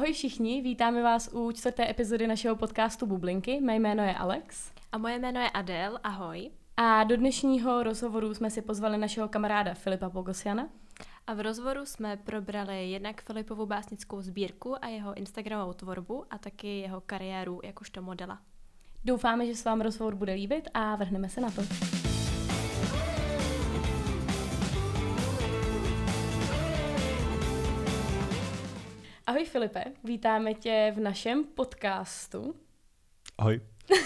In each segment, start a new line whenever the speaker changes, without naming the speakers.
Ahoj všichni, vítáme vás u 4. epizody našeho podcastu Bublinky. Mé jméno je Alex.
A moje jméno je Adel, ahoj.
A do dnešního rozhovoru jsme si pozvali našeho kamaráda Filipa Pogosjana.
A v rozhovoru jsme probrali jednak Filipovu básnickou sbírku a jeho instagramovou tvorbu a taky jeho kariéru jakožto modela.
Doufáme, že se vám rozhovor bude líbit a vrhneme se na to. Ahoj Filipe, vítáme tě v našem podcastu.
Ahoj.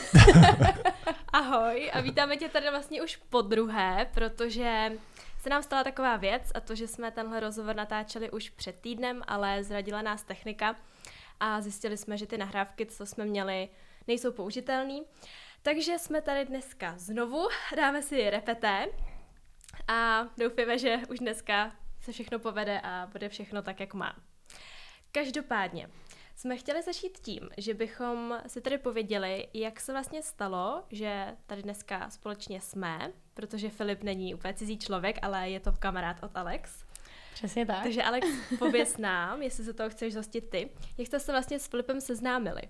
Ahoj a vítáme tě tady vlastně už podruhé, protože se nám stala taková věc a to, že jsme tenhle rozhovor natáčeli už před týdnem, ale zradila nás technika a zjistili jsme, že ty nahrávky, co jsme měli, nejsou použitelný. Takže jsme tady dneska znovu, dáme si repeté a doufáme, že už dneska se všechno povede a bude všechno tak, jak má. Každopádně jsme chtěli začít tím, že bychom si tady pověděli, jak se vlastně stalo, že tady dneska společně jsme, protože Filip není úplně cizí člověk, ale je to kamarád od Alex.
Přesně tak.
Takže Alex, pověz nám, jestli se toho chceš zhostit ty, jak jste se vlastně s Filipem seznámili?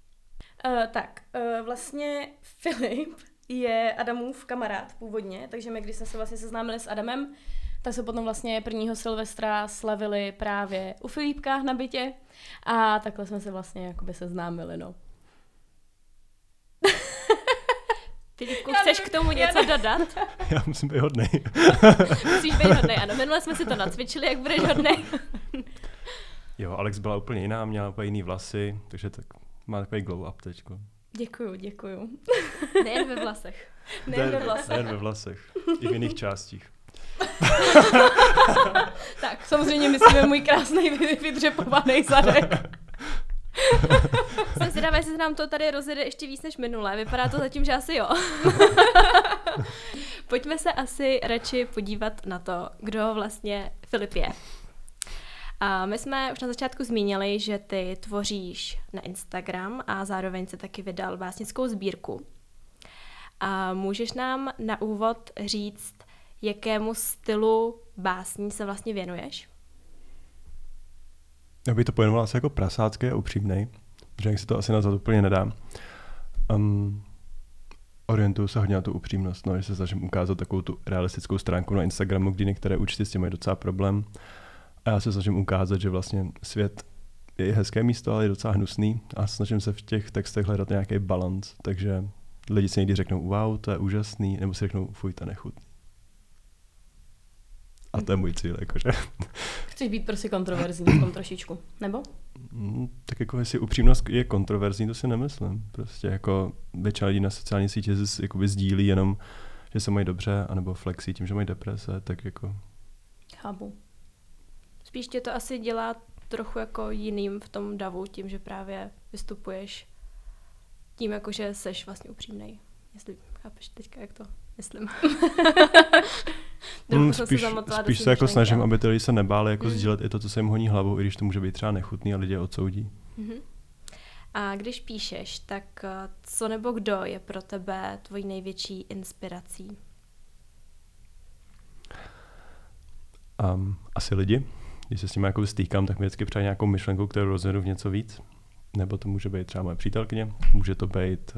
Vlastně Filip je Adamův kamarád původně, takže my, když jsme se vlastně seznámili s Adamem, tak se potom vlastně 1. Silvestra slavili právě u Filipka na bytě a takhle jsme se vlastně jakoby seznámili, no.
Filipku, chceš k tomu něco dodat?
Já musím být hodnej.
Musíš být hodnej, ano. Minule jsme si to nacvičili, jak budeš hodnej.
Jo, Alex byla úplně jiná, měla úplně jiný vlasy, takže tak má takový glow up teďko.
Děkuju.
Nejen ve vlasech.
Nejen ve vlasech. I v jiných částích.
Tak, samozřejmě myslíme můj krásný vydřepovaný zadek.
Jsem si dává, jestli se nám to tady rozjede ještě víc než minule. Vypadá to zatím, že asi jo. Pojďme se asi radši podívat na to, kdo vlastně Filip je. A my jsme už na začátku zmínili, že ty tvoříš na Instagram a zároveň se taky vydal básnickou sbírku. A můžeš nám na úvod říct, jakému stylu básní se vlastně věnuješ?
Já bych to pojmenoval asi jako prasácký a upřímnej, protože jak se to asi nazvat úplně nedá. Orientuju se hodně na tu upřímnost, no, že se snažím ukázat takovou tu realistickou stránku na Instagramu, kdy některé účty s tím mají docela problém. A já se snažím ukázat, že vlastně svět je hezké místo, ale je docela hnusný a snažím se v těch textech hledat nějaký balans, takže lidi si někdy řeknou wow, to je úžasný, nebo si řeknou fuj, to je nechutný. A to je můj cíl, jakože.
Chceš být prostě kontroverzní v tom trošičku, nebo?
Tak jako jestli upřímnost je kontroverzní, to si nemyslím. Prostě jako většina lidí na sociální sítě jakoby sdílí jenom, že se mají dobře, anebo flexí tím, že mají deprese, tak jako.
Chápu.
Spíš tě to asi dělá trochu jako jiným v tom davu, tím, že právě vystupuješ tím, jako že seš vlastně upřímnej. Jestli chápeš teďka, jak to myslím.
Spíš se jako snažím, aby ty lidi se nebáli jako sdílet i to, co se jim honí hlavou, i když to může být třeba nechutný a lidi odsoudí.
A když píšeš, tak co nebo kdo je pro tebe tvojí největší inspirací?
Asi lidi. Když se s nimi jako stýkám, tak mi vždycky přijde nějakou myšlenku, kterou rozvedu v něco víc. Nebo to může být třeba moje přítelkyně, může to být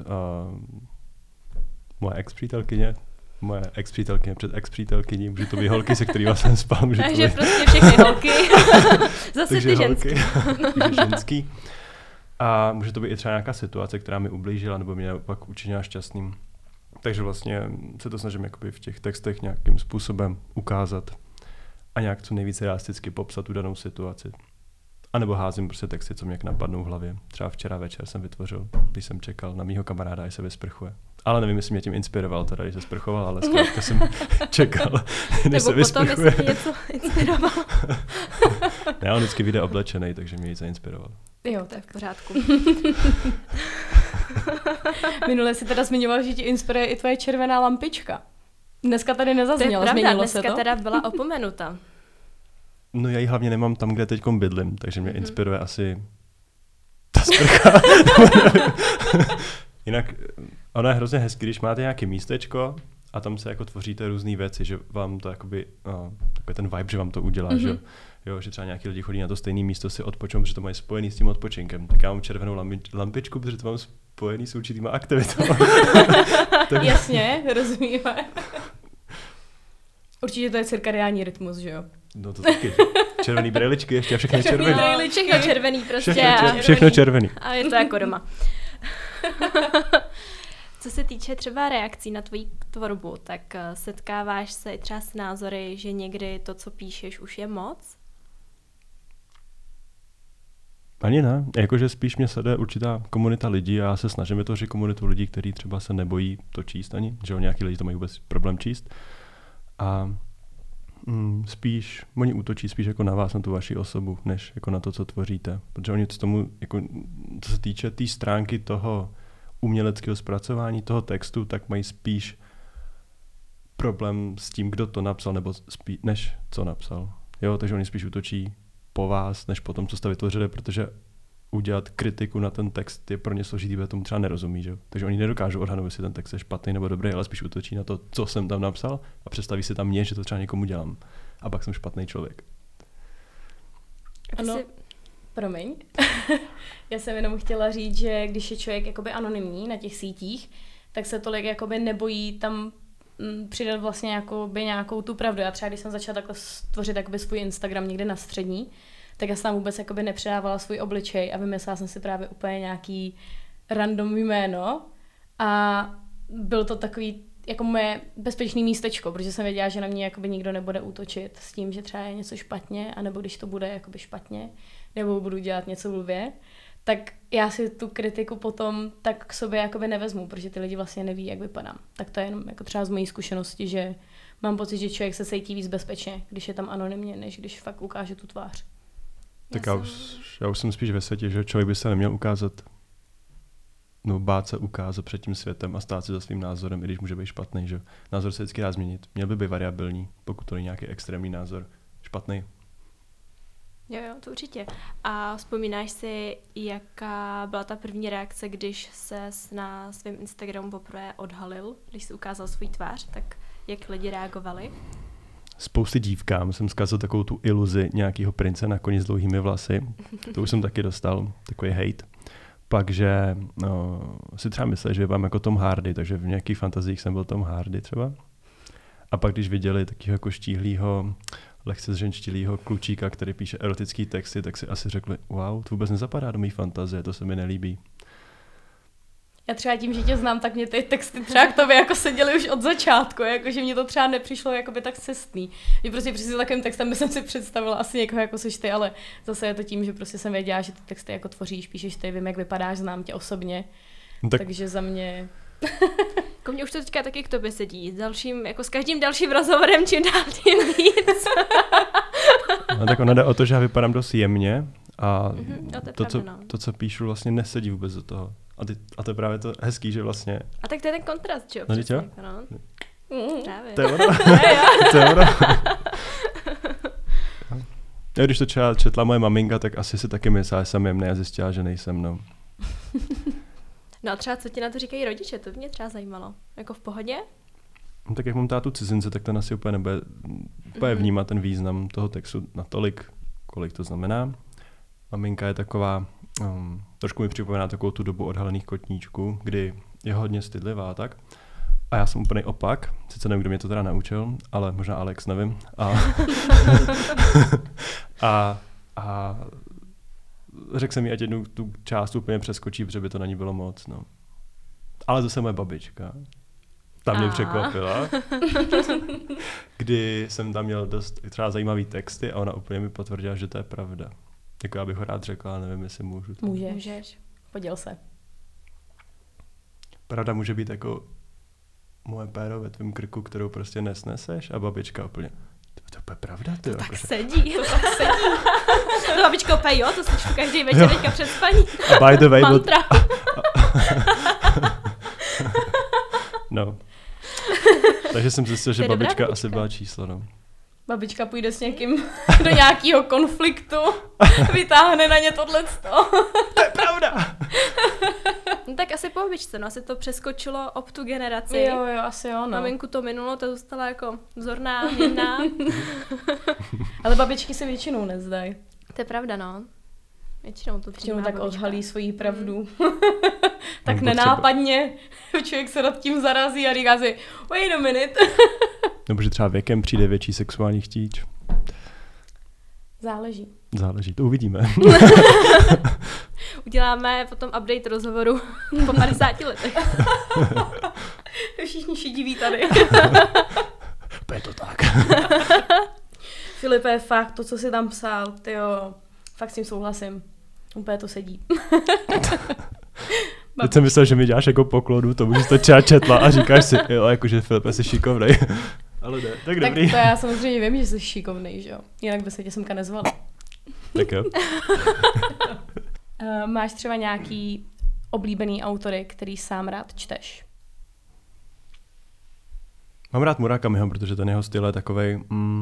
moje ex-přítelkyně před ex-přítelkyní, může to být holky, se kterými jsem spal.
Takže prostě všechny holky. Zase ty ženský.
ženský. A může to být i třeba nějaká situace, která mi ublížila nebo mě pak učinila šťastným. Takže vlastně se to snažím jakoby v těch textech nějakým způsobem ukázat a nějak co nejvíce realisticky popsat tu danou situaci. A nebo házím prostě texty, co mě jak napadnou v hlavě. Třeba včera večer jsem vytvořil, když jsem čekal na mýho kamaráda, až se vysprchuje. Ale nevím, jestli mě tím inspiroval, teda, když se sprchoval, ale zkrátka jsem čekal, než se vysprchuje.
Nebo potom, jestli tě něco inspiroval.
Ne, on vždycky vyjde oblečenej, takže mě ji zainspiroval.
Jo, tak v pořádku.
Minule jsi teda zmiňoval, že ti inspiruje i tvoje červená lampička. Dneska tady nezaznělo, změnilo se to?
Dneska teda byla opomenuta.
No já ji hlavně nemám tam, kde teďkom bydlím, takže mě inspiruje asi ta sprcha. Jinak ona je hrozně hezký, když máte nějaké místečko a tam se jako tvoříte různé věci, že vám to jakoby, takový ten vibe, že vám to udělá, že jo, že třeba nějaký lidi chodí na to stejné místo si odpočnou, protože to mají spojený s tím odpočinkem. Tak já mám červenou lampičku, protože to mám spojený s určitýma aktivitami.
Jasně, rozumíme. Určitě to je cirkadiální rytmus, že jo?
No to taky. Červený brýličky, ještě všechno červený.
Všechno červený prostě.
Všechno červený.
A je to jako doma. Co se týče třeba reakcí na tvoji tvorbu, tak setkáváš se i třeba s názory, že někdy to, co píšeš, už je moc?
Ani ne, jakože spíš mě sleduje určitá komunita lidí a já se snažím vytvořit komunitu lidí, kteří třeba se nebojí to číst ani, že nějaký lidi to mají vůbec problém číst. A spíš, oni útočí spíš jako na vás, na tu vaši osobu, než jako na to, co tvoříte. Protože oni z tomu, jako, co se týče té stránky toho uměleckého zpracování toho textu, tak mají spíš problém s tím, kdo to napsal, nebo než co napsal. Jo, takže oni spíš útočí po vás, než po tom, co jste vytvořili, protože udělat kritiku na ten text je pro ně složitý, protože tomu třeba nerozumí, že? Takže oni nedokážou odhadnout, jestli ten text je špatný nebo dobrý, ale spíš útočí na to, co jsem tam napsal a představí si tam mě, že to třeba někomu dělám. A pak jsem špatný člověk.
Ano, promiň. Já jsem jenom chtěla říct, že když je člověk jakoby anonymní na těch sítích, tak se tolik jakoby nebojí tam přidat vlastně jakoby nějakou tu pravdu. Já třeba, když jsem začala takhle tvořit jakoby svůj Instagram někde na střední, tak já jsem tam vůbec jakoby nepředávala svůj obličej a vymyslela jsem si právě úplně nějaký random jméno a byl to takový jako moje bezpečné místečko, protože jsem věděla, že na mě jakoby nikdo nebude útočit s tím, že třeba je něco špatně, anebo když to bude jakoby špatně, nebo budu dělat něco blbě, tak já si tu kritiku potom tak k sobě jakoby nevezmu, protože ty lidi vlastně neví, jak vypadám. Tak to je jenom jako třeba z mojí zkušenosti, že mám pocit, že člověk se cítí víc bezpečně, když je tam anonymně, než když fakt ukáže tu tvář.
Tak já už jsem spíš ve světě, že člověk by se neměl ukázat, no bát se ukázat před tím světem a stát si za svým názorem, i když může být špatný, že názor se vždycky dá změnit. Měl by být variabilní, pokud to není nějaký extrémní názor. Špatný.
Jo, to určitě. A vzpomínáš si, jaká byla ta první reakce, když ses na svém Instagramu poprvé odhalil, když jsi ukázal svůj tvář, tak jak lidi reagovali?
Spousty dívkám jsem zkazil takovou tu iluzi nějakého prince na koni s dlouhými vlasy. To už jsem taky dostal, takový hate. Pak, že si třeba mysleli, že vám jako Tom Hardy, takže v nějakých fantazích jsem byl Tom Hardy třeba. A pak, když viděli takového jako štíhlýho, lehce zženštilýho klučíka, který píše erotický texty, tak si asi řekli, wow, to vůbec nezapadá do mý fantazie, to se mi nelíbí.
Já třeba tím, že tě znám, tak mě ty texty třeba k tobě jako seděly už od začátku, jakože mě to třeba nepřišlo jakoby tak cestný. Mě prostě přesně takovým textem jsem si představila asi někoho jako seš ty, ale zase je to tím, že prostě jsem věděla, že ty texty jako tvoříš, píšeš ty, vím, jak vypadáš, znám tě osobně. No tak... Takže za mě...
Jako mě už to teďka taky k tobě sedí. S každým dalším rozhovorem čím dál tím víc.
No, tak ono jde o to, že já vypadám dost jemně a
to,
co píšu, vlastně nesedí vůbec do toho. A to je právě to hezký, že vlastně...
A tak to je ten kontrast, že jo?
No,
přesně,
no.
Právě.
To je ono. To je ono. Já, když to četla moje maminka, tak asi si taky myslela, že jsem jemný a zjistila, že nejsem, no.
No a třeba co ti na to říkají rodiče, to mě třeba zajímalo. Jako v pohodě?
No, tak jak mám tátu cizince, tak ten asi úplně nebude vnímat ten význam toho textu natolik, kolik to znamená. Maminka je taková, trošku mi připomíná takovou tu dobu odhalených kotníčků, kdy je hodně stydlivá tak. A já jsem úplný opak, sice nevím, kdo mě to teda naučil, ale možná Alex, nevím. A řekl jsem jí, ať jednu tu část úplně přeskočí, protože by to na ní bylo moc. No. Ale zase moje babička. Ta mě překvapila. Kdy jsem tam měl dost třeba zajímavý texty a ona úplně mi potvrdila, že to je pravda. Jako já bych ho rád řekla, ale nevím, jestli můžu.
Můžeš. Poděl se.
Pravda může být jako moje péro ve tvém krku, kterou prostě nesneseš a babička úplně. To je pravda, ty.
To tak sedí. To babička úplně, jo, to slyšu každý večer teďka před spaní.
A by the way,
mantra.
No. Takže jsem zjistil, že babička asi byla číslo, no.
Babička půjde s někým do nějakého konfliktu, vytáhne na ně tohleto.
To je pravda.
No tak asi po babičce, no asi to přeskočilo ob tu generaci.
Jo, asi jo, no.
Maminku to minulo, to zůstala jako vzorná, měnná.
Ale babičky se většinou nezdají.
To je pravda, no. Většinou to
Většinou tak odhalí svoji pravdu. Tak
Nebo
nenápadně člověk se nad tím zarazí a říká si, wait a minute.
Nebo že třeba věkem přijde větší sexuální chtíč.
Záleží,
to uvidíme.
Uděláme potom update rozhovoru po 50 letech.
Všichni šidiví tady.
Je to tak.
Filipe, fakt, to, co jsi tam psal, tyjo, fakt s tím souhlasím. Úplně to sedí.
Teď jsem myslel, že mi děláš jako poklonu tomu, že jsi to třeba četla a říkáš si, jo, jakože Filipe, jsi šikovnej. Ale ne, tak dobrý.
Tak to já samozřejmě vím, že jsi šikovnej, že jo? Jinak by se tě semka nezvala.
Tak jo.
Máš třeba nějaký oblíbený autory, který sám rád čteš?
Mám rád Murakamiho, protože ten jeho styl je takovej,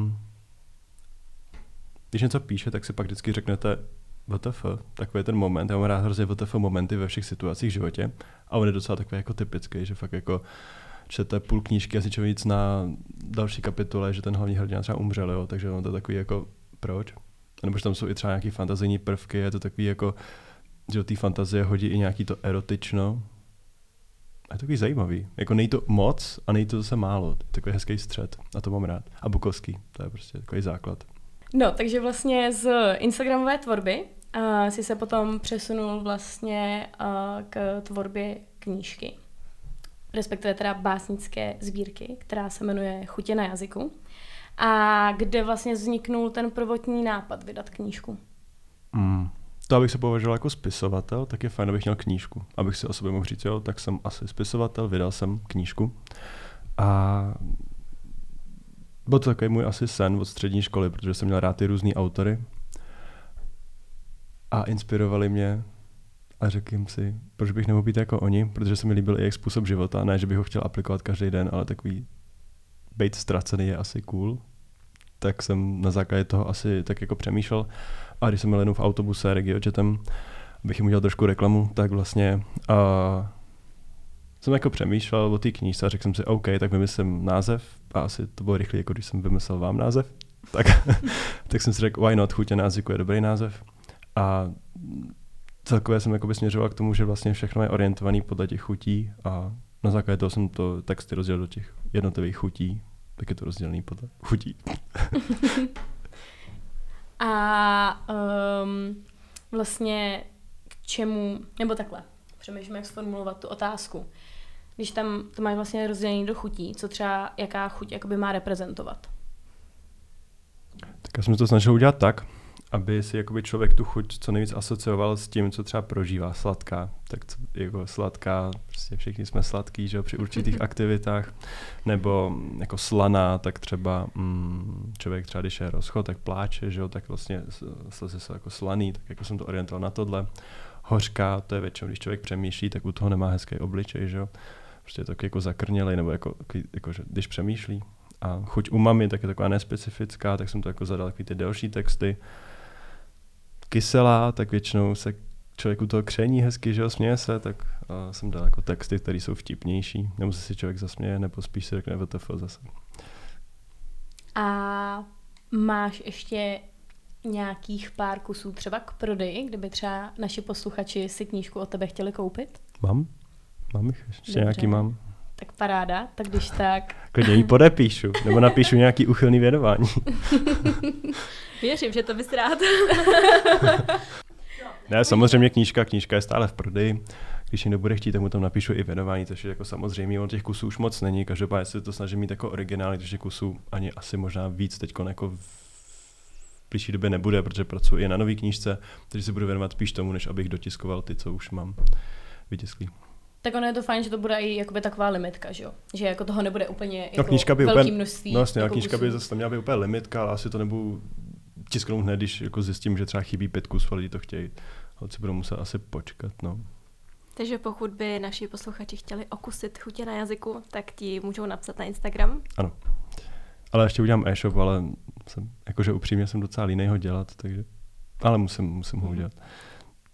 když něco píše, tak si pak vždycky řeknete WTF, takový ten moment, já mám rád hrozně WTF momenty ve všech situacích v životě a on je docela takový jako typický, že fakt jako čtete půl knížky a si člověk víc na další kapitole, že ten hlavní hrdina třeba umřel, jo, takže on to takový jako proč? A nebo že tam jsou i třeba nějaký fantazijní prvky, je to takový jako, že do té fantazie hodí i nějaký to erotično. A je to takový zajímavý. Jako nej to moc a nej to zase málo. To je takový hezký střed a to mám rád. A Bukowski, to je prostě takový základ.
No, takže vlastně z instagramové tvorby si se potom přesunul vlastně k tvorbě knížky. Respektive teda básnické sbírky, která se jmenuje Chutě na jazyku. A kde vlastně vzniknul ten prvotní nápad vydat knížku?
To, abych se považoval jako spisovatel, tak je fajn, abych měl knížku. Abych si o sobě mohl říct, jo, tak jsem asi spisovatel, vydal jsem knížku. A byl to takový můj asi sen od střední školy, protože jsem měl rád ty různý autory. A inspirovali mě a řekl jim si, proč bych nemohl být jako oni, protože se mi líbil i jejich způsob života. Ne, že bych ho chtěl aplikovat každý den, ale takový být ztracený je asi cool. Tak jsem na základě toho asi tak jako přemýšlel. A když jsem měl jenom v autobuse RegioJetem, abych jim udělal trošku reklamu, tak vlastně jsem jako přemýšlel o té knížce a řekl jsem si, OK, tak vymyslím název a asi to bylo rychlý, jako když jsem vymyslel vám název. Tak jsem si řekl, why not, Chutě na jazyku je dobrý název. A celkově jsem jakoby směřoval k tomu, že vlastně všechno je orientovaný podle těch chutí a na základě toho jsem to texty rozdělil do těch jednotlivých chutí, tak je to rozdělený podle chutí.
A vlastně k čemu, nebo takhle, přemýšlím, jak sformulovat tu otázku. Když tam to máš vlastně rozdělený do chutí, co třeba, jaká chuť jakoby má reprezentovat?
Tak já jsem to snažil udělat tak, aby si jakoby člověk tu chuť co nejvíc asocioval s tím, co třeba prožívá. Sladká, tak jako sladká, prostě všichni jsme sladký, že jo, při určitých aktivitách, nebo jako slaná, tak třeba člověk třeba, když je rozchod, tak pláče, že jo, tak vlastně slzy jsou jako slaný, tak jako jsem to orientoval na tohle. Hořká, to je většinou, když člověk přemýšlí, tak u toho nemá hezký obličej, že jo, prostě je to jako zakrnělej, nebo jako že když přemýšlí. A chuť umami, tak je taková nespecifická, tak jsem to jako zadal takový ty delší texty. Kyselá, tak většinou se člověk u toho kření hezky, že jo, směje se, tak jsem dal jako texty, které jsou vtipnější, nebo se si člověk zasměje, nebo spíš si řekne WTF zase.
A máš ještě nějakých pár kusů třeba k prodeji, kdyby třeba naši posluchači si knížku od tebe chtěli koupit?
Mám jich, ještě nějaký mám.
Tak paráda, tak když tak...
Klidně ji podepíšu, nebo napíšu nějaký uchylný věnování.
Věřím, že to bys rád.
Ne, samozřejmě knížka je stále v prodeji. Když někdo bude chtít, tak mu tam napíšu i věnování, což je jako samozřejmě, on těch kusů už moc není, každopádně se to snažím mít jako originální, takže kusů ani asi možná víc teď jako v blížší době nebude, protože pracuji i na nový knížce, takže se budu věnovat spíš tomu, než abych dotiskoval ty, co už mám vytisklý.
Tak ono je to fajn, že to bude i jakoby taková limitka, že jo? Že jako toho nebude úplně jako
knížka by
velký množství.
No jasně,
jako
knížka by zase měla být úplně limitka, ale asi to nebudu tisknout hned, když jako zjistím, že třeba chybí 5 kusů a lidi to chtějí. Holci budou muset asi počkat, no.
Takže pokud by naši posluchači chtěli okusit chutě na jazyku, tak ti můžou napsat na Instagram.
Ano. Ale ještě udělám e-shop, ale jakože upřímně jsem docela línej ho dělat, takže ale musím ho udělat.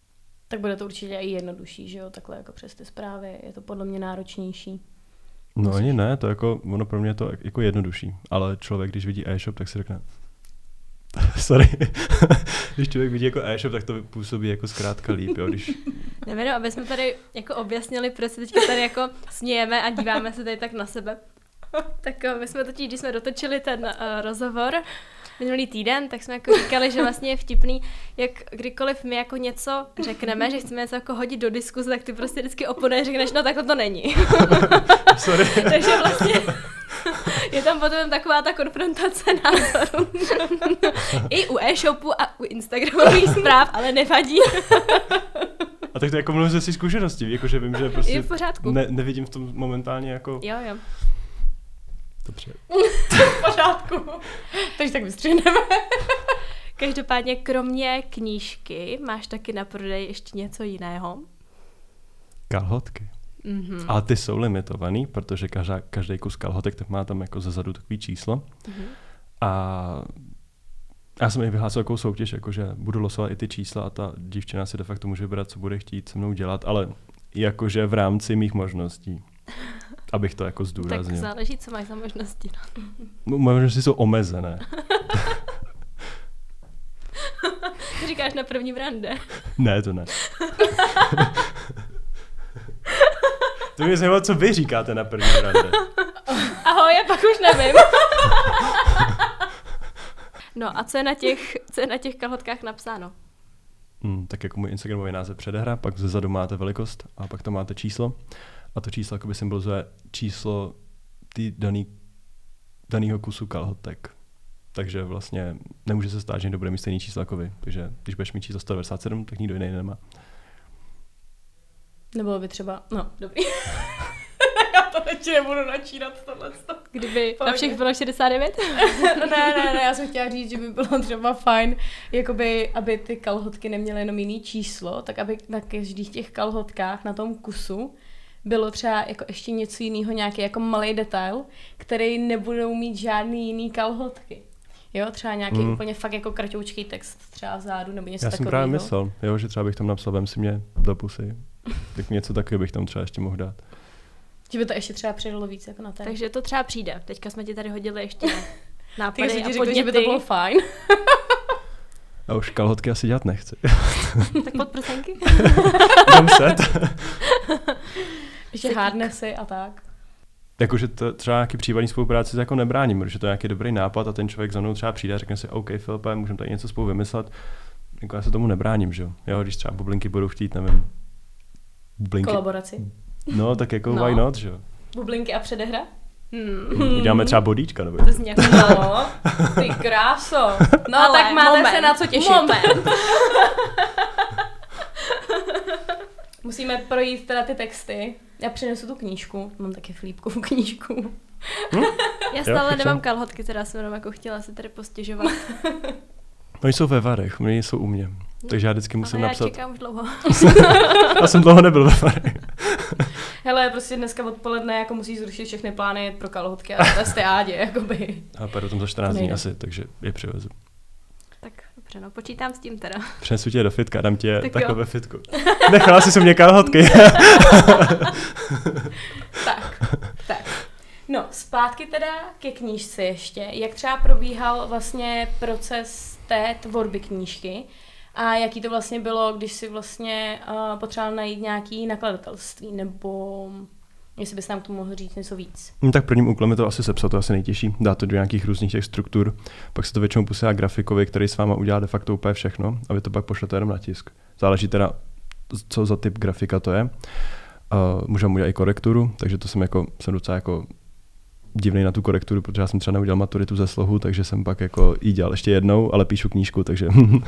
tak bude to určitě i jednodušší, že jo, takhle jako přes ty zprávy, je to podle mě náročnější.
No ani ne, to jako, ono pro mě je to jako jednodušší, ale člověk, když vidí e-shop, tak si řekne, sorry, když člověk vidí jako e-shop, tak to působí jako zkrátka líp, jo, když...
Nevím, aby jsme tady jako objasnili, proč se teďka tady jako smějeme a díváme se tady tak na sebe. Tak my jsme totiž, když jsme dotočili ten rozhovor minulý týden, tak jsme jako říkali, že vlastně je vtipný, jak kdykoliv my jako něco řekneme, že chceme něco jako hodit do diskuze, tak ty prostě vždycky oponuješ, řekneš, no takhle to není.
Sorry.
Takže vlastně je tam potom taková ta konfrontace názorů. I u e-shopu a u instagramových zpráv, ale nevadí.
A tak to jako mluvím ze svých zkušeností, jakože vím, že prostě
je v pořádku.
Nevidím v tom momentálně jako...
Jo.
Dobře.
V pořádku. Takže tak vystřihneme.
Každopádně kromě knížky máš taky na prodej ještě něco jiného?
Kalhotky.
Mm-hmm.
Ale ty jsou limitovaný, protože každý kus kalhotek tak má tam jako zezadu takový číslo. Mm-hmm. A já jsem i vyhlásil takovou soutěž, jakože budu losovat i ty čísla a ta dívčina si de facto může vybrat, co bude chtít se mnou dělat, ale jakože v rámci mých možností. Abych to jako zdůraznil.
Tak záleží, co máš za možnosti.
Možnosti jsou omezené.
Říkáš na první rande.
Ne, to ne. To mě zajímalo, co vy říkáte na první rande.
Ahoj, já pak už nevím. No a co je na těch kalhotkách napsáno?
Tak jako můj instagramový název předehra, pak zezadu máte velikost a pak tam máte číslo. A to číslo jakoby symbolizuje číslo danýho kusu kalhotek. Takže vlastně nemůže se stát, že někdo bude mít stejný číslo jako vy. Takže když budeš mít číslo 197, tak nikdo jiný nemá.
Nebylo by třeba, no, dobrý. Já to radši nebudu načínat tohleto.
Kdyby na všech bylo 69?
ne, já jsem chtěla říct, že by bylo třeba fajn, jakoby, aby ty kalhotky neměly jenom jiný číslo, tak aby na každých těch kalhotkách na tom kusu bylo třeba jako ještě něco jiného, nějaký jako malý detail, který nebudou mít žádný jiný kalhotky. Jo, třeba nějaký úplně fakt jako kratoučký text třeba vzadu nebo něco takového.
Já jsem právě myslel, jo, že třeba bych tam napsal, vem si mě do pusy. Tak něco takového bych tam třeba ještě mohl dát.
Že by to ještě třeba přidalo víc jako na ten.
Takže to třeba přijde. Teďka jsme ti tady hodili ještě nápady
a
podněty.
Řekl, že by to bylo fajn.
A už kalhotky asi dělat nechci.
Tak podprsenky?
Mám set.
Ještě hardnessy a tak.
Jakože to třeba nějaký případní spolupráci jako nebráním, protože to je nějaký dobrý nápad a ten člověk za mnou třeba přijde a řekne si, OK, Filipe, můžeme tady něco spolu vymyslet. Jako já se tomu nebráním, že jo, když třeba bublinky budou chtít, nevím. Bublinky.
Kolaboraci.
No, tak jako why not, že jo.
Bublinky a předehra?
Uděláme třeba bodíčka, nebo
to zní jako
no, ty kráso. No ale tak máte se na co těšit.
Moment.
Musíme projít teda ty texty. Já přinesu tu knížku. Mám taky Filipkovu knížku.
Já stále nemám kalhotky, teda jsem jenom jako chtěla se tady postěžovat.
Oni jsou ve Varech, oni jsou u mě. Takže já vždycky musím napsat.
Já čekám už dlouho.
Já jsem dlouho nebyl ve Varech.
Hele, prostě dneska odpoledne jako musíš zrušit všechny plány pro kalhotky a testy Ádě, jakoby.
A půjdu tam za 14 dní asi, takže je přivezu.
Tak dobře, no počítám s tím teda.
Přinesu tě do fitka, dám tě
tak
takhle ve fitku. Nechala jsi se mě kalhotky.
tak. No, zpátky teda ke knížce ještě. Jak třeba probíhal vlastně proces té tvorby knížky a jaký to vlastně bylo, když si vlastně potřeboval najít nějaký nakladatelství, nebo jestli bys nám k tomu mohl říct něco víc.
Tak prvním úkolem je to asi sepsat, to asi nejtěžší. Dát to do nějakých různých těch struktur. Pak se to většinou posílá grafikovi, který s váma udělá de facto úplně všechno a vy to pak pošlete jenom na tisk. Záleží teda, co za typ grafika to je. Můžeme udělat i korekturu, takže to jsem docela jako divnej na tu korekturu, protože já jsem třeba neudělal maturitu ze slohu, takže jsem pak jako jí dělal ještě jednou, ale píšu knížku, takže...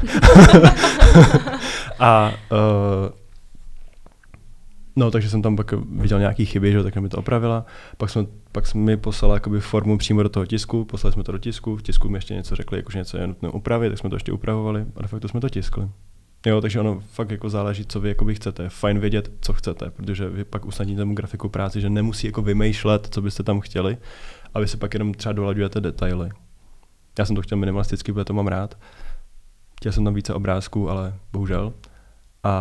takže jsem tam pak viděl nějaký chyby, že, tak mi to opravila. Pak jsme mi poslala jakoby formu přímo do toho tisku, poslali jsme to do tisku, v tisku mi ještě něco řekli, jakože něco je nutné upravit, tak jsme to ještě upravovali a de facto jsme to tiskli. Jo, takže ono fakt jako záleží, co vy jakoby chcete. Fajn vědět, co chcete, protože vy pak usnadníte tomu grafiku práci, že nemusí jako vymýšlet, co byste tam chtěli, a vy si pak jenom třeba dolaďujete detaily. Já jsem to chtěl minimalisticky, protože to mám rád. Chtěl jsem tam více obrázků, ale bohužel. A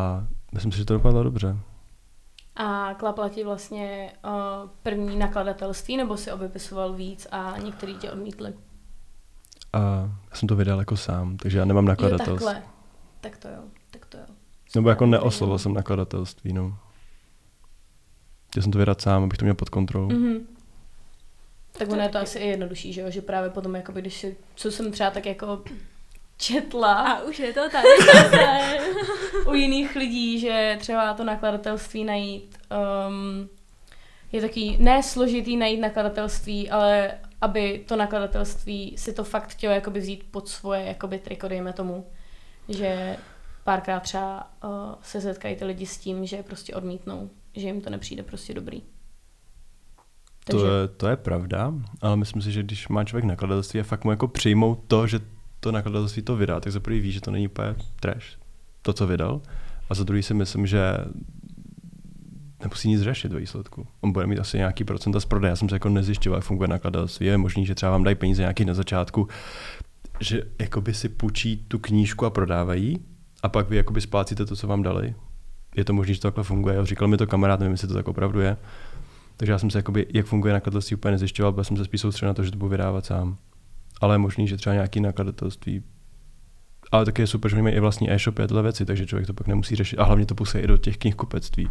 Myslím si, že to dopadlo dobře.
A klapla ti vlastně první nakladatelství, nebo si obepisoval víc a některý tě odmítli?
Já jsem to vydal jako sám, takže já nemám nakladatelství.
Jo, takhle. Tak to jo.
Nebo jako neoslovil jsem nakladatelství, no. Chtěl jsem to vydat sám, abych to měl pod kontrolou.
Mm-hmm. Tak ono je to asi i jednodušší, že jo? Že právě potom, jakoby, když si, co jsem třeba tak jako četla.
A už je to tady.
U jiných lidí, že třeba to nakladatelství najít je taky ne složitý najít nakladatelství, ale aby to nakladatelství si to fakt chtělo jakoby vzít pod svoje jakoby triko, dejme tomu, že párkrát třeba se setkají ty lidi s tím, že prostě odmítnou, že jim to nepřijde prostě dobrý.
Takže... To je pravda, ale myslím si, že když má člověk nakladatelství a fakt mu jako přijmou to, že to nakladatelství to vydá, tak za prvý ví, že to není úplně trash, to, co vydal. A za druhý si myslím, že nemusí nic řešit ve výsledku. On bude mít asi nějaký procenta z prodeje. Já jsem se jako nezjišťoval, jak funguje nakladatelství. Je možný, že třeba vám dají peníze nějaký na začátku, že jakoby si půjčí tu knížku a prodávají a pak vy jakoby splácíte to, co vám dali. Je to možný, že to takhle funguje. Říkal mi to kamarád, nevím, jestli to tak opravdu je. Takže já jsem se jakoby, jak funguje nakladatelství, úplně nezjišťoval, protože jsem se spíš soustředil na to, že to budu vydávat sám. Ale je možný, že třeba nějaký nakladatelství. Ale taky je super, že máme i vlastní e-shop a tyhle věci, takže člověk to pak nemusí řešit. A hlavně to pusuje i do těch knihkupectví.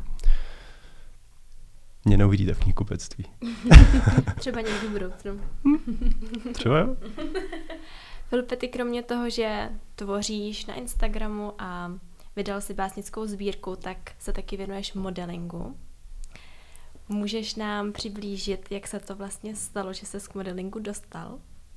Mě neuvidíte v knihkupectví.
Třeba někdy v budoucnu.
Třeba jo?
Filipe, ty kromě toho, že tvoříš na Instagramu a vydal si básnickou sbírku, tak se taky věnuješ modelingu. Můžeš nám přiblížit, jak se to vlastně stalo, že ses k modelingu dostal?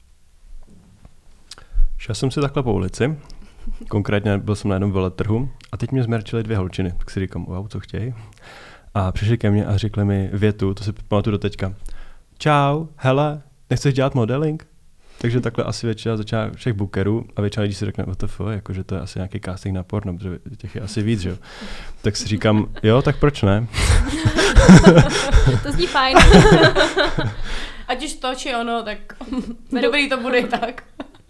Šel jsem si takhle po ulici, konkrétně byl jsem na jednom veletrhu a teď mě zmerčily 2 holčiny, tak si říkám, wow, co chtějí? A přišli ke mně a řekli mi větu, to si pamatuju do teďka. Čau, hele, nechceš dělat modeling? Takže takhle asi většina začala všech bookerů a většina lidí si řekne, WTF, jakože to je asi nějaký casting na porno, protože těch je asi víc, že jo? Tak si říkám, jo, tak proč ne?
To zní fajn.
Ať už to, či ono, tak dobrý to bude i tak.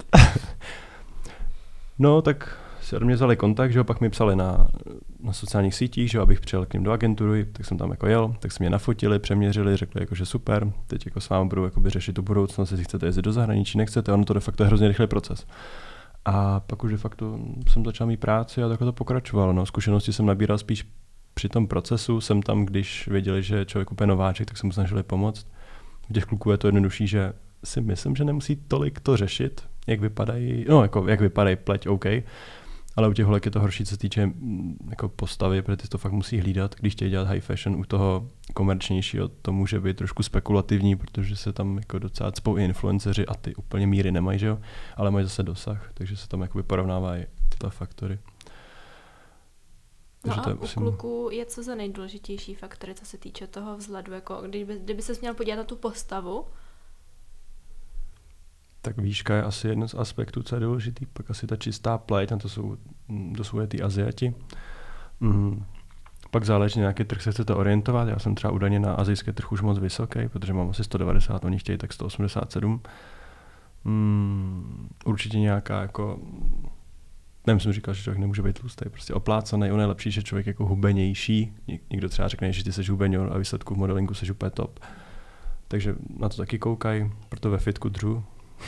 No, tak si od mě vzali kontakt, že jo, pak mi psali na sociálních sítích, že jo, abych přijel k ním do agentury, tak jsem tam jako jel, tak se mě nafotili, přeměřili, řekli jako, že super, teď jako s vámi budu jakoby řešit tu budoucnost, jestli chcete jezdit do zahraničí, nechcete, ono to de facto je hrozně rychlý proces. A pak už de facto jsem začal mít práci a takhle to pokračovalo, no, zkušenosti jsem nabíral spíš při tom procesu, jsem tam, když věděli, že člověk úplně nováček, tak se mu snažili pomoct. U těch kluků je to jednodušší, že si myslím, že nemusí tolik to řešit, jak vypadají, no jako jak vypadají pleť, OK, ale u těch holek je to horší, co se týče jako postavy, protože ty to fakt musí hlídat, když chtějí dělat high fashion, u toho komerčnějšího to může být trošku spekulativní, protože se tam jako docela cpou i influenceři a ty úplně míry nemají, že jo, ale mají zase dosah, takže se tam jakoby porovnávají tyhle faktory.
No a u kluků je co za nejdůležitější faktory, co se týče toho vzhledu, jako kdyby ses měl podívat na tu postavu?
Tak výška je asi jeden z aspektů, co je důležitý, pak asi ta čistá pleť, na to jsou ty Aziati. Pak záleží, na nějaký trh se chcete orientovat, já jsem třeba údajně na asijský trh už moc vysoký, protože mám asi 190, oni chtějí tak 187. Určitě nějaká jako, nevím, jsem říkal, že člověk nemůže být tlustý, prostě oplácaný, on je lepší, že člověk jako hubenější, někdo třeba řekne, že ty seš hubeňor a výsledku v modelingu seš úplně top. Takže na to taky koukají, proto ve fitku dřu.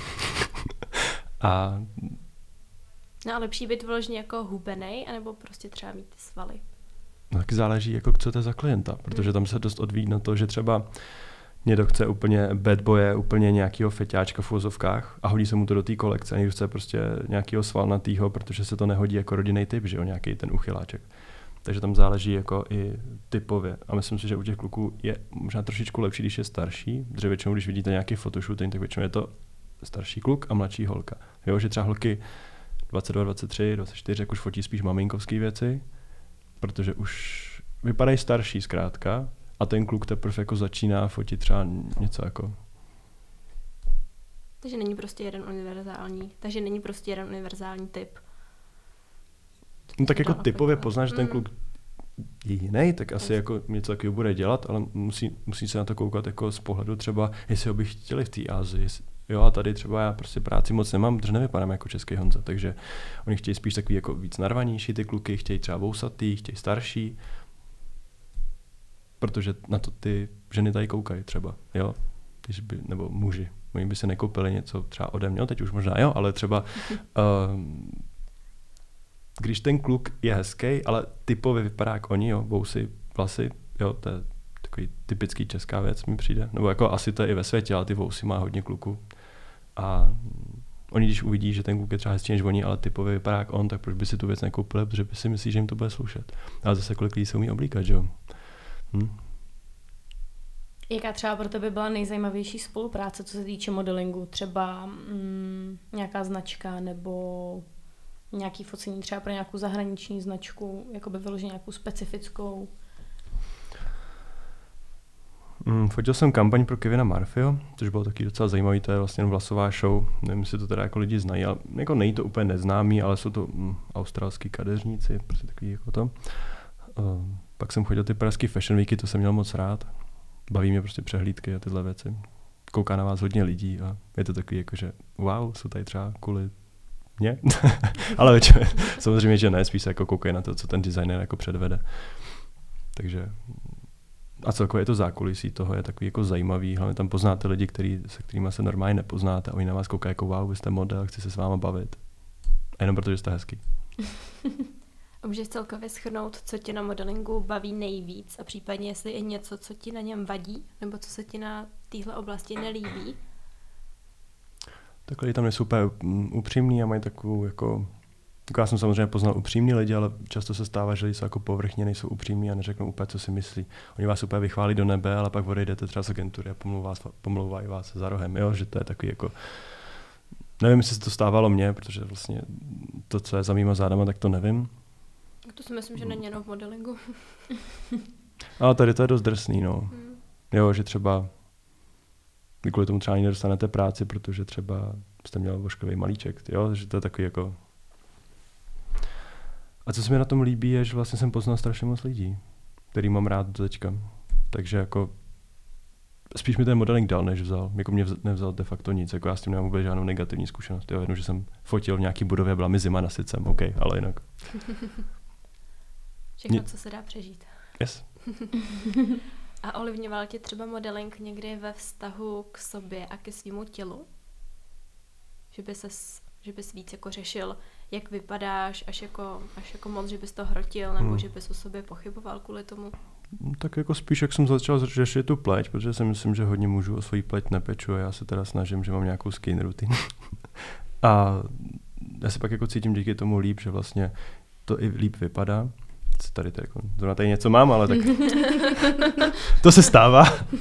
A...
No a lepší být vyloženě jako hubenej, anebo prostě třeba mít ty svaly?
No taky záleží, jako co to je za klienta, protože tam se dost odvíjí na to, že třeba někdo chce úplně bad boye, úplně nějakýho feťáčka v uvozovkách a hodí se mu to do té kolekce a někdo chce prostě nějakýho svalnatýho, protože se to nehodí jako rodinný typ, že jo, nějaký ten uchyláček. Takže tam záleží jako i typově. A myslím si, že u těch kluků je možná trošičku lepší, když je starší, protože většinou, když vidíte nějaký fotoshooting, tak většinou je to starší kluk a mladší holka. Jo, že třeba holky 22, 23, 24, jak už fotí spíš maminkovský věci, protože už vypadají starší zkrátka a ten kluk teprve jako začíná fotit třeba něco jako...
Takže není prostě jeden univerzální typ.
No tak jako typově poznáš, že ten kluk je jiný, tak asi jako něco takového bude dělat, ale musí se na to koukat jako z pohledu třeba, jestli ho by chtěli v té Asii, Jo, a tady třeba já prostě práci moc nemám, protože nevypadám jako český Honza, takže oni chtějí spíš takový jako víc narvanější ty kluky, chtějí třeba vousatý, chtějí starší, protože na to ty ženy tady koukají třeba, jo, nebo muži. Oni by si nekoupili něco třeba ode mě, teď už možná jo, ale třeba když ten kluk je hezký, ale typově vypadá jak oni, jo, vousy, vlasy, jo, to je takový typický česká věc mi přijde, nebo jako asi to je i ve světě, ale ty vousy má hodně kluků. A oni když uvidí, že ten kluk je třeba hezčí než oni, ale typově vypadá jak on, tak proč by si tu věc nekoupili, protože by si myslí, že jim to bude slušet. Ale zase kolik lidí se umí oblíkat, že jo.
Jaká třeba pro tebe byla nejzajímavější spolupráce, co se týče modelingu? Třeba nějaká značka nebo nějaký focení třeba pro nějakou zahraniční značku, jako by vyloženě nějakou specifickou?
Fotil jsem kampaň pro Kevina Murphyho, což bylo taky docela zajímavý, to je vlastně vlasová show, nevím, jestli to teda jako lidi znají, ale jako není to úplně neznámý, ale jsou to australský kadeřníci, prostě takový jako to. Pak jsem chodil ty pražský Fashion Weeky, to jsem měl moc rád. Baví mě prostě přehlídky a tyhle věci. Kouká na vás hodně lidí a je to takový jako, že wow, jsou tady třeba kvůli mě. Ale samozřejmě, že ne, spíš se jako koukají na to, co ten designer jako předvede. Takže a celkově je to zákulisí toho, je takový jako zajímavý, hlavně tam poznáte lidi, se kterými se normálně nepoznáte a oni na vás koukají jako wow, vy jste model, chci se s váma bavit. A jenom protože jste hezký.
A můžeš celkově shrnout, co tě na modelingu baví nejvíc a případně jestli je něco, co ti na něm vadí, nebo co se ti na téhle oblasti nelíbí?
Tak lidi tam nejsou úplně upřímní a mají takovou jako já jsem samozřejmě poznal upřímný lidi, ale často se stává, že lidi jsou jako povrchně, nejsou upřímní a neřeknou úplně, co si myslí. Oni vás úplně vychválí do nebe, ale pak odejdete třeba z agentury a pomlouvají vás za rohem, jo? Že to je takový jako nevím, jestli se to stávalo mně, protože vlastně to, co je za mýma zádama, tak to nevím.
To si myslím, že není jenom v modelingu.
Ale tady to je dost drsný, no. Jo, že třeba vy kvůli tomu třeba ani nedostanete práci, protože třeba jste měl voškavý malíček, jo, že to je takový jako. A co se mi na tom líbí, je, že vlastně jsem poznal strašně moc lidí, který mám rád do teďka. Takže jako spíš mi ten modeling dal, než vzal. Jako mě nevzal de facto nic, jako já s tím nemám vůbec žádnou negativní zkušenost. Jo, jednou, že jsem fotil v nějaký budově, byla mi zima na Sicem, OK, ale jinak.
Všechno, co se dá přežít.
Yes.
A ovlivňoval tě třeba modeling někdy ve vztahu k sobě a ke svému tělu? Že bys víc jako řešil, jak vypadáš, až jako moc, že bys to hrotil, nebo že bys o sobě pochyboval kvůli tomu?
Tak jako spíš, jak jsem začal řešit tu pleť, protože si myslím, že hodně mužů o svoji pleť nepečuje. Já se teda snažím, že mám nějakou skin routine. A já se pak jako cítím díky tomu líp, že vlastně to i líp vypadá. Tady jako, zrovna tady něco mám, ale tak to se stává.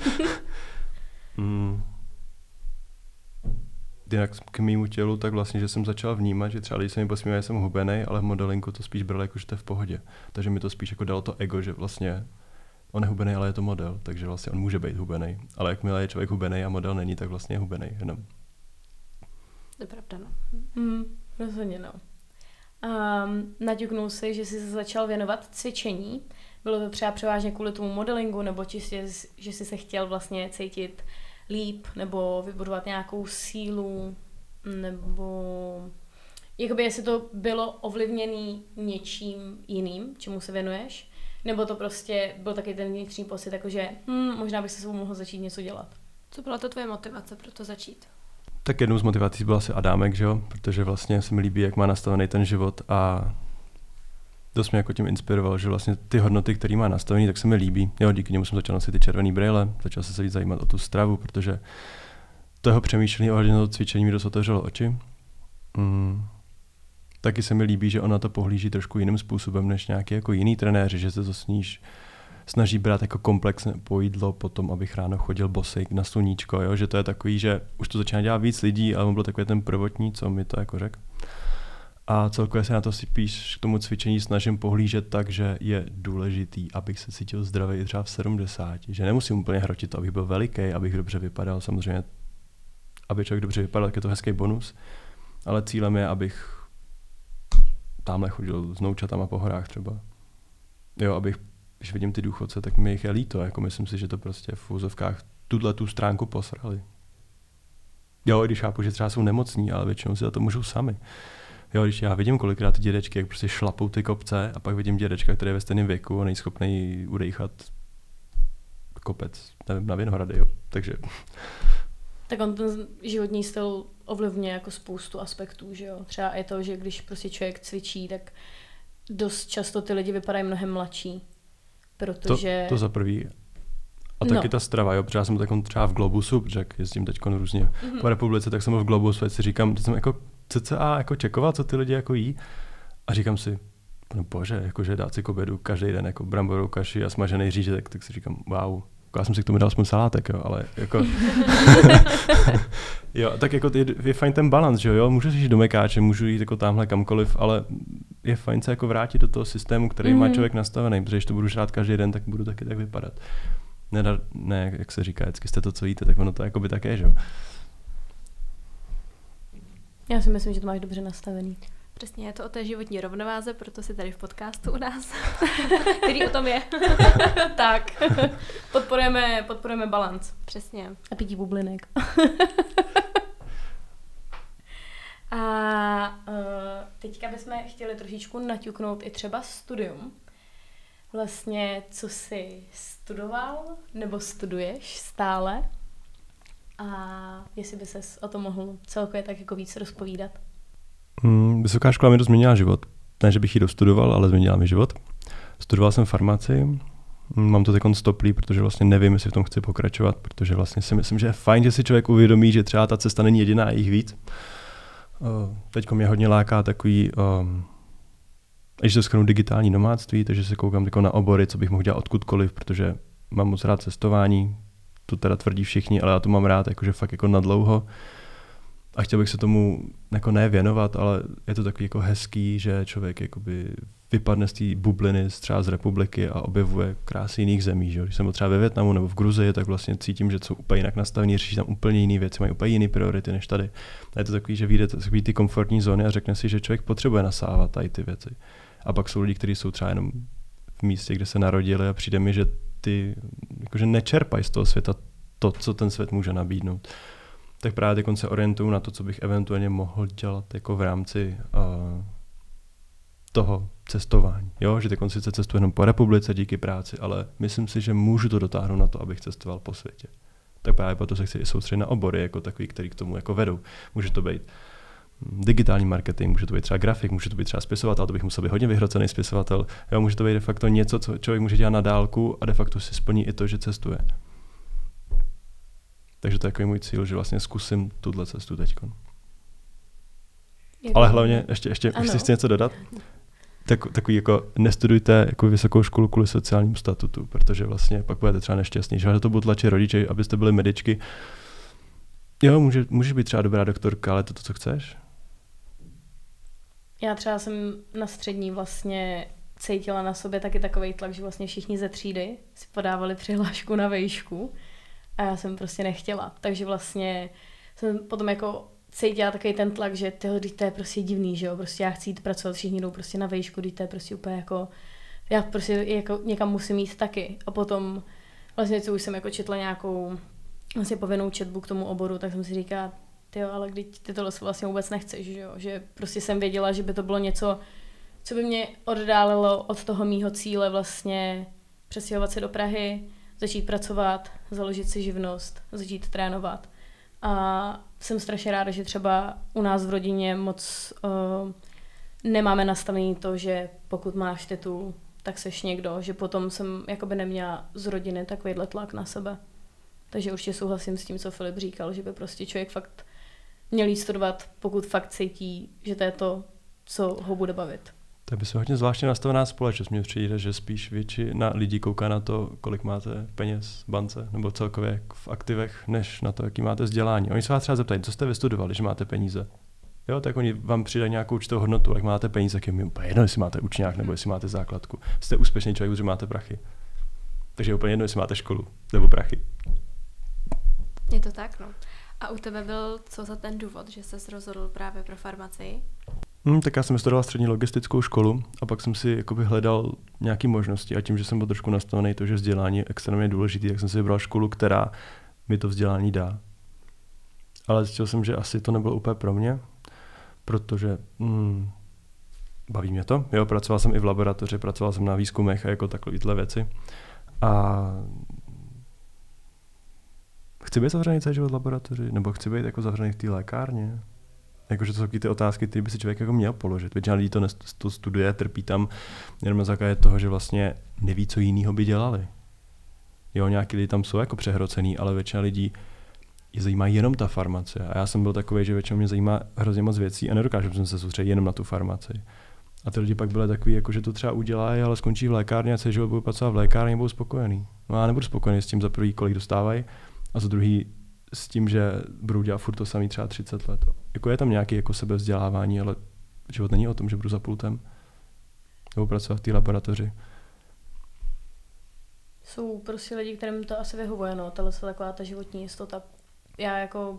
Jinak k mému tělu, tak vlastně, že jsem začal vnímat, že třeba lidi se mi posmívají, že jsem hubenej, ale v modelinku to spíš bralo jako, že to je v pohodě. Takže mi to spíš jako dalo to ego, že vlastně on je hubenej, ale je to model, takže vlastně on může být hubenej. Ale jakmile je člověk hubenej a model není, tak vlastně je hubenej jenom.
To je pravda, no.
Rozhodně, no. Naťuknul si, že jsi se začal věnovat cvičení. Bylo to třeba převážně kvůli tomu modelingu, nebo čistě, že jsi se chtěl vlastně cítit líp, nebo vybudovat nějakou sílu, nebo jakoby jestli to bylo ovlivněné něčím jiným, čemu se věnuješ, nebo to prostě byl taky ten vnitřní pocit, jakože možná bych se sebou mohl začít něco dělat.
Co byla to tvoje motivace pro to začít?
Tak jednou z motivací byl asi Adámek, že jo? Protože vlastně se mi líbí, jak má nastavený ten život a dost mě jako tím inspiroval, že vlastně ty hodnoty, které má nastavený, tak se mi líbí. Jo, díky němu jsem začal nosit ty červený brýle, začal se víc zajímat o tu stravu, protože to jeho přemýšlení ohledně toho cvičení mi dost otevřelo oči. Taky se mi líbí, že on na to pohlíží trošku jiným způsobem než nějaký jako jiný trenéři, že se to snaží brát jako komplexné pojídlo potom, abych ráno chodil bosej na sluníčko, jo? Že to je takový, že už to začíná dělat víc lidí, ale on byl takový ten prvotní, co mi to jako řekl. A celkově se na to spíš k tomu cvičení snažím pohlížet tak, že je důležitý, abych se cítil zdravý i třeba v 70, že nemusím úplně hrotit to, abych byl veliký, abych dobře vypadal, samozřejmě, aby člověk dobře vypadal, tak je to hezký bonus, ale cílem je, abych tamhle chodil s noučatama po horách třeba. Jo, když vidím ty důchodce, tak mi jich je líto, jako myslím si, že to prostě v úzovkách tu stránku posrali. Jo, když chápu, že třeba jsou nemocní, ale většinou si za to můžou sami. Jo, když já vidím kolikrát ty dědečky, jak prostě šlapou ty kopce a pak vidím dědečka, který je ve stejném věku a nejschopný udejchat kopec, nevím, na Vinohrady, jo. Takže...
Tak on ten životní styl ovlivňuje jako spoustu aspektů, že jo. Třeba je to, že když prostě člověk cvičí, tak dost často ty lidi vypadají mnohem mladší, protože...
To za prvý. A taky ta strava, jo, protože já jsem tak třeba v Globusu, protože jak jezdím teď různě po republice, tak jsem v Globusu, si říkám, teď jsem jako cca jako čekoval, co ty lidi jako jí a říkám si, no bože, jakože dát si k obědu každý den jako bramborovou kaši a smažený rýže, tak si říkám, wow, já jsem si k tomu dal aspoň salátek, jo, ale jako... jo, tak jako je fajn ten balans, že jo, můžu si jít do Mekáče, můžu jít jako tamhle kamkoliv, ale je fajn se jako vrátit do toho systému, který má člověk nastavený, protože když to budu žrát každý den, tak budu taky tak vypadat. Ne, jak se říká, vždycky jste to, co jíte, tak ono to jakoby tak je, že jo.
Já si myslím, že to máš dobře nastavený.
Přesně, je to o té životní rovnováze, proto si tady v podcastu u nás, který o tom je.
Tak, podporujeme balanc.
Přesně.
A pití bublinek. Teďka bychom chtěli trošičku naťuknout i třeba studium. Vlastně, co jsi studoval, nebo studuješ stále? A jestli by ses o tom mohl celkově tak jako víc rozpovídat?
Vysoká škola mi to změnila život. Ne, že bych ji dostudoval, ale změnila mi život. Studoval jsem farmacii. Mám to teď stoplý, protože vlastně nevím, jestli v tom chci pokračovat, protože vlastně si myslím, že je fajn, že si člověk uvědomí, že třeba ta cesta není jediná, jich víc. Teďko mě hodně láká takový, když to shrnu, digitální nomádství, takže se koukám na obory, co bych mohl dělat odkudkoliv, protože mám moc rád cestování, to teda tvrdí všichni, ale já to mám rád jakože fakt jako nadlouho. A chtěl bych se tomu jako ne věnovat, ale je to takový jako hezký, že člověk jakoby vypadne z té bubliny třeba z republiky a objevuje krásy jiných zemí. Že? Když jsem byl třeba ve Vietnamu nebo v Gruzii, tak vlastně cítím, že jsou úplně jinak nastavení, řeší tam úplně jiné věci, mají úplně jiné priority než tady. A je to takový, že vyjde takový ty komfortní zóny a řekne si, že člověk potřebuje nasávat tady ty věci. A pak jsou lidi, kteří jsou třeba jenom v místě, kde se narodili a přijde mi, že ty jakože nečerpají z toho světa to, co ten svět může nabídnout. Tak právě teď se orientuju na to, co bych eventuálně mohl dělat jako v rámci toho cestování. Jo, že teď sice cestuji jenom po republice díky práci, ale myslím si, že můžu to dotáhnout na to, abych cestoval po světě. Tak právě proto se chci i soustředit na obory jako takový, který k tomu jako vedou. Může to být digitální marketing, může to být třeba grafik, může to být třeba spisovatel, to bych musel být hodně vyhrocený spisovatel. Jo, může to být de facto něco, co člověk může dělat na dálku a de facto si splní i to, že cestuje. Takže to je takový můj cíl, že vlastně zkusím tuhle cestu teďkon. Ale hlavně, ještě chci něco dodat, takový jako nestudujte jako vysokou školu kvůli sociálnímu statutu, protože vlastně pak budete třeba nešťastní, že to budou tlačit rodiče, abyste byli medičky. Jo, můžeš být třeba dobrá doktorka, ale to, co chceš.
Já třeba jsem na střední vlastně cítila na sobě taky takovej tlak, že vlastně všichni ze třídy si podávali přihlášku na vejšku a já jsem prostě nechtěla. Takže vlastně jsem potom jako cítila takový ten tlak, že to je prostě divný, že jo, prostě já chci jít pracovat, všichni jdou prostě na vejšku, to je prostě úplně jako, já prostě jako někam musím jít taky. A potom vlastně, co už jsem jako četla nějakou vlastně povinnou četbu k tomu oboru, tak jsem si říkala, ale když ty tohle vlastně vůbec nechceš, že jo, že prostě jsem věděla, že by to bylo něco, co by mě oddálilo od toho mýho cíle vlastně přestěhovat se do Prahy, začít pracovat, založit si živnost, začít trénovat. A jsem strašně ráda, že třeba u nás v rodině moc nemáme nastavený to, že pokud máš titul, tak seš někdo, že potom jsem jakoby neměla z rodiny takovýhle tlak na sebe. Takže určitě souhlasím s tím, co Filip říkal, že by prostě člověk fakt měl jít studovat, pokud fakt cítí, že to je to, co ho bude bavit.
To by se hodně zvláštně nastavená společnost. Mně přijde, že spíš většina lidí kouká na to, kolik máte peněz v bance nebo celkově v aktivech, než na to, jaký máte vzdělání. Oni se vás třeba zeptají, co jste vystudovali, že máte peníze. Jo, tak oni vám přidají nějakou určitou hodnotu, jak máte peníze, tak je mi úplně jedno, jestli máte učňák nebo jestli máte základku. Jste úspěšný člověk, protože máte prachy. Takže je úplně jedno, jestli máte školu nebo prachy.
Je to tak, no. A u tebe byl co za ten důvod, že ses rozhodl právě pro farmacii?
Tak já jsem studoval střední logistickou školu a pak jsem si jakoby hledal nějaké možnosti a tím, že jsem byl trošku nastavený to, že vzdělání je extrémně důležitý, tak jsem si vybral školu, která mi to vzdělání dá. Ale zjistil jsem, že asi to nebylo úplně pro mě, protože baví mě to. Jo, pracoval jsem i v laboratoři, pracoval jsem na výzkumech a jako takovéhle věci. A chci být zavřený celý život v laboratoři, nebo chci být jako zavřený v té lékárně? Jakože to jsou ty otázky, které by si člověk jako měl položit. Většina lidí to studuje, trpí tam jenom na základě toho, že vlastně neví, co jinýho by dělali. Jo, nějaký lidi tam jsou jako přehrocený, ale většina lidí je zajímá jenom ta farmacie. A já jsem byl takový, že většinou mě zajímá hrozně moc věcí a nedokážu jsem se soustředit jenom na tu farmaci. A ty lidi pak byli takový, jako, že to třeba udělají, ale skončí v lékárně a celý život budou pracovat v lékárně a budou spokojený. No já nebudu spokojený s tím za prvý, kolik dostávají, a za druhý s tím, že budou dělat furt to samý třeba 30 let. Jako je tam nějaké jako sebevzdělávání, ale život není o tom, že budu za pultem nebo pracovat v té laboratoři.
Jsou prostě lidi, kterým to asi vyhovuje, no, tahle taková ta životní jistota. Já jako,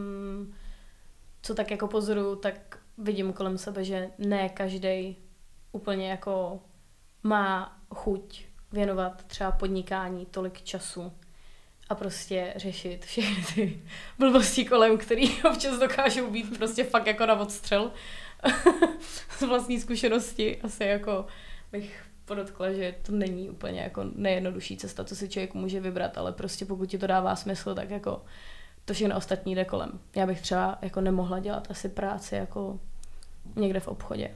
co tak jako pozoruju, tak vidím kolem sebe, že ne každej úplně jako má chuť věnovat třeba podnikání tolik času a prostě řešit všechny ty blbosti kolem, který občas dokážou být prostě fakt jako na odstřel. Z vlastní zkušenosti asi jako bych podotkla, že to není úplně jako nejjednodušší cesta, co si člověk může vybrat, ale prostě pokud ti to dává smysl, tak jako to všechno ostatní jde kolem. Já bych třeba jako nemohla dělat asi práci jako někde v obchodě.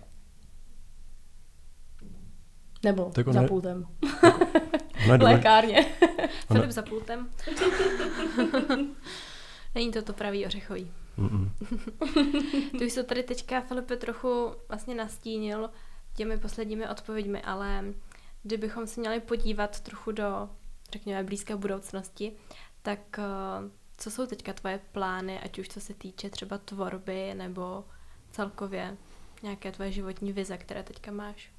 Nebo
tak
za pultem.
V
lékárně.
Filip za pultem. Není to pravý ořechový. Ty už to tady teďka, Filipe, trochu vlastně nastínil těmi posledními odpověďmi, ale kdybychom se měli podívat trochu do, řekněme, blízké budoucnosti, tak co jsou teďka tvoje plány, ať už co se týče třeba tvorby nebo celkově nějaké tvoje životní vize, které teďka máš?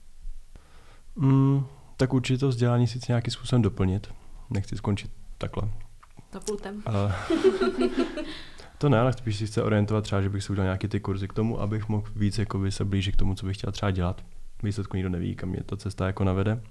Tak určitě to vzdělání si chci nějakým způsobem doplnit. Nechci skončit takhle.
Za pultem.
To ne, ale spíš si chci orientovat třeba, že bych si udělal nějaké ty kurzy k tomu, abych mohl víc jakoby, se blížit k tomu, co bych chtěl třeba dělat. Výsledku nikdo neví, kam mě ta cesta jako navede.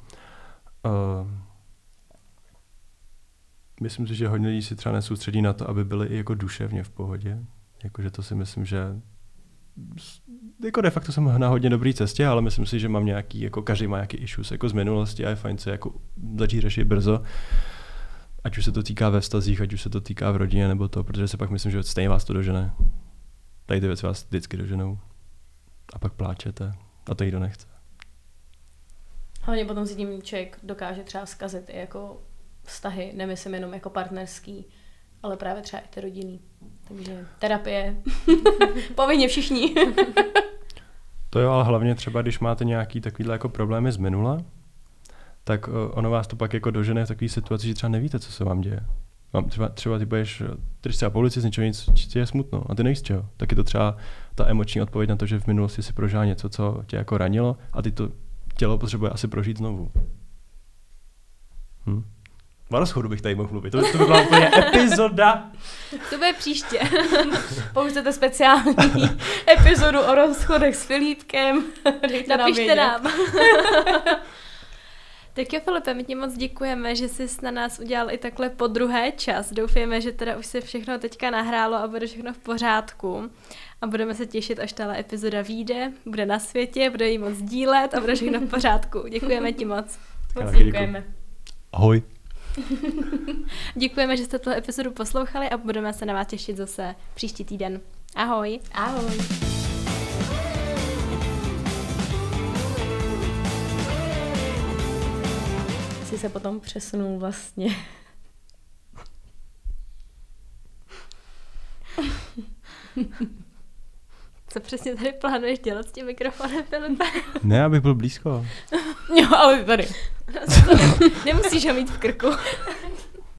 Myslím si, že hodně lidí si třeba nesoustředí na to, aby byli i jako duševně v pohodě. Jakože to si myslím, že jako de facto jsem na hodně dobré cestě, ale myslím si, že mám nějaký, jako každý má nějaký issues jako z minulosti a je fajn se jako začít řešit brzo. Ať už se to týká ve vztazích, ať už se to týká v rodině nebo to, protože si pak myslím, že stejně vás to dožene. Tady ty věci vás vždycky doženou. A pak pláčete. A to nikdo nechce.
Hlavně potom si tím člověk dokáže třeba zkazit i jako vztahy, nemyslím jenom jako partnerský, ale právě třeba i ty rodinný. Takže terapie. Povinně všichni.
To jo, ale hlavně třeba, když máte nějaký takovýhle jako problémy z minula, tak ono vás to pak jako dožene v takové situaci, že třeba nevíte, co se vám děje. Třeba ty budeš třeba po ulici z ničeho nic, ti je smutno a ty nevíš z čeho. Tak je to třeba ta emoční odpověď na to, že v minulosti si prožil něco, co tě jako ranilo a ty to tělo potřebuje asi prožít znovu. O rozchodu bych tady mohl mluvit. To by byla úplně epizoda.
To bude příště.
Pouštěte speciální epizodu o rozchodech s Filipkem.
Napište nám. Tak jo, Filipe, my ti moc děkujeme, že jsi na nás udělal i takhle podruhé čas. Doufujeme, že teda už se všechno teďka nahrálo a bude všechno v pořádku. A budeme se těšit, až tahle epizoda vyjde, bude na světě, bude jí moc dílet a bude všechno v pořádku. Děkujeme ti moc.
Moc děkujeme.
Ahoj.
Děkujeme, že jste tuhle epizodu poslouchali a budeme se na vás těšit zase příští týden. Ahoj.
Ahoj. Jsi se potom přesunul vlastně.
Co přesně tady plánuješ dělat s tím mikrofonem, Filipe?
Ne, abych byl blízko.
Jo, ale tady.
Nemusíš ho mít v krku.